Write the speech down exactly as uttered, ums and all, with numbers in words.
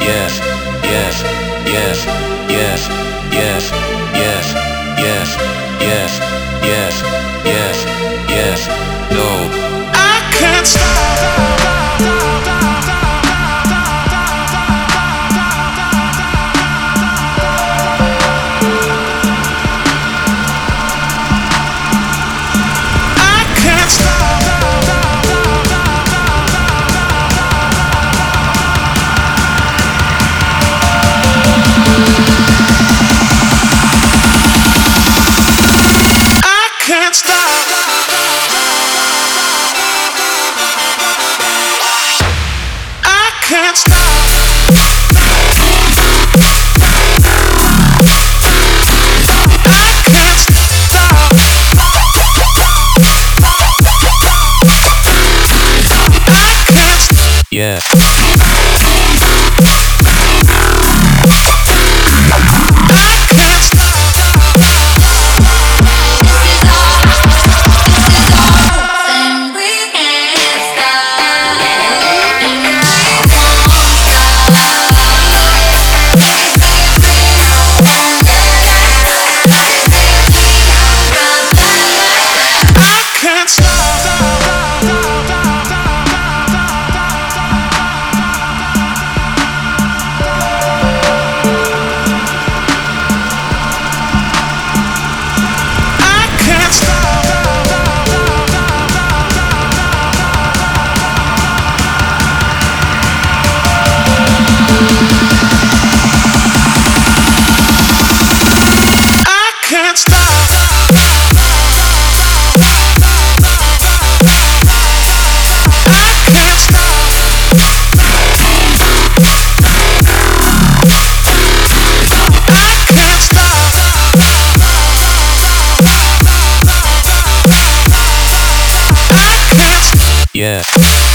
yes, yes, yes, yes, yes, yes, yes, yes, yes, yes, yes, no. I can't stop. Can't stop. I can't stop. I can't stop. I can't. Yeah. Can't stop. Yeah.